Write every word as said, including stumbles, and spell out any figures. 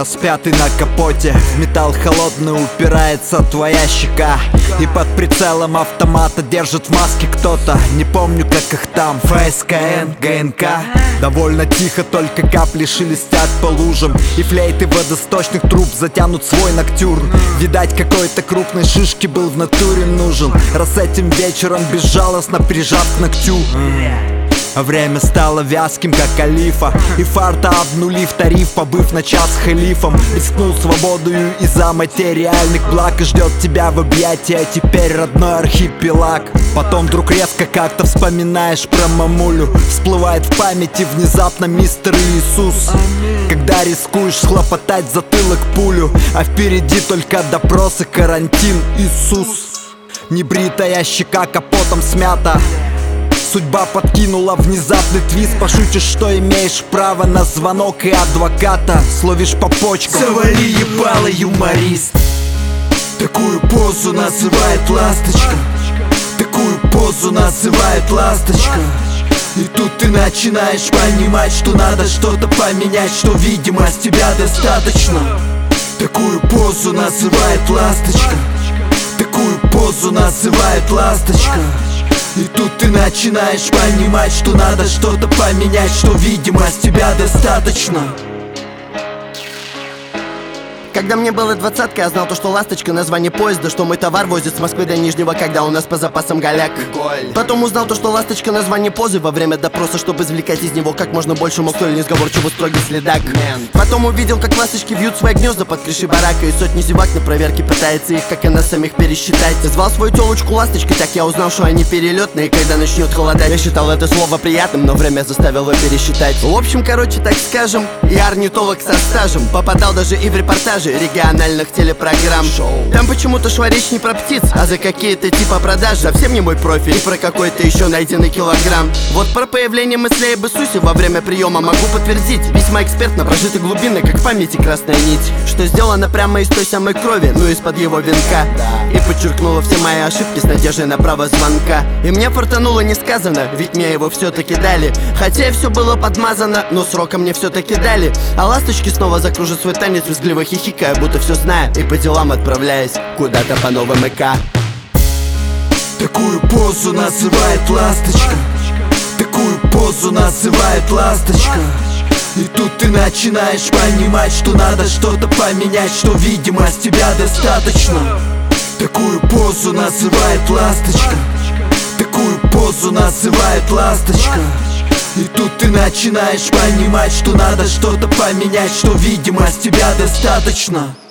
распятый на капоте. Металл холодный, упирается твоя щека. И под прицелом автомата держит в маске кто-то. Не помню, как их там, ФСКН, ГНК. Довольно тихо, только капли шелестят по лужам. И флейты водосточных труб затянут свой ноктюрн. Видать, какой-то крупной шишки был в натуре нужен, раз этим вечером безжалостно прижат к ногтю. А время стало вязким, как олифа. И фарта обнулив тариф, побыв на час халифом. Рискнул свободою из-за материальных благ. И ждет тебя в объятия, а теперь родной архипелаг. Потом вдруг резко как-то вспоминаешь про мамулю. Всплывает в памяти внезапно мистер Иисус. Когда рискуешь схлопотать затылок пулю, а впереди только допрос и карантин. Иисус. Небритая щека капотом смята. Судьба подкинула внезапный твист. Пошутишь, что имеешь право на звонок и адвоката. Словишь по почкам: завали ебало, юморист. Такую позу называет ласточка. Такую позу называет ласточка. И тут ты начинаешь понимать, что надо что-то поменять, что видимо с тебя достаточно. Такую позу называет ласточка. Такую позу называет ласточка. И тут ты начинаешь понимать, что надо что-то поменять, что видимо с тебя достаточно. Когда мне было двадцатка, я знал то, что ласточка — название поезда, что мой товар возит с Москвы до Нижнего, когда у нас по запасам голяк. Потом узнал то, что ласточка — название позы во время допроса, чтобы извлекать из него как можно больше, мол, столь несговорчивый строгий следак. Потом увидел, как ласточки вьют свои гнезда под крышей барака, и сотни зевак на проверке пытается их, как и нас самих, пересчитать. Звал свою телочку ласточкой, так я узнал, что они перелетные, когда начнет холодать. Я считал это слово приятным, но время заставило пересчитать. В общем, короче, так скажем, я орнитолог со стажем. Попадал даже и в репортажи региональных телепрограмм. Там почему-то шла речь не про птиц, а за какие-то типа продажи. Совсем не мой профиль, и про какой-то еще найденный килограмм. Вот про появление мыслей об Иисусе во время приема могу подтвердить. Весьма экспертно прожиты глубины, как в памяти красная нить, что сделано прямо из той самой крови, ну из-под его венка. И подчеркнула все мои ошибки с надеждой на право звонка. И мне фартануло несказанно, ведь мне его все-таки дали. Хотя и все было подмазано, но срока мне все-таки дали. А ласточки снова закружат свой танец, визгливо хихикая, будто все знаю, и по делам отправляясь куда-то по новым ЭК. Такую позу называет ласточка. Такую позу называет ласточка. И тут ты начинаешь понимать, что надо что-то поменять, что видимо с тебя достаточно. Такую позу называет ласточка. Такую позу называет ласточка. И тут ты начинаешь понимать, что надо что-то поменять, что видимо с тебя достаточно.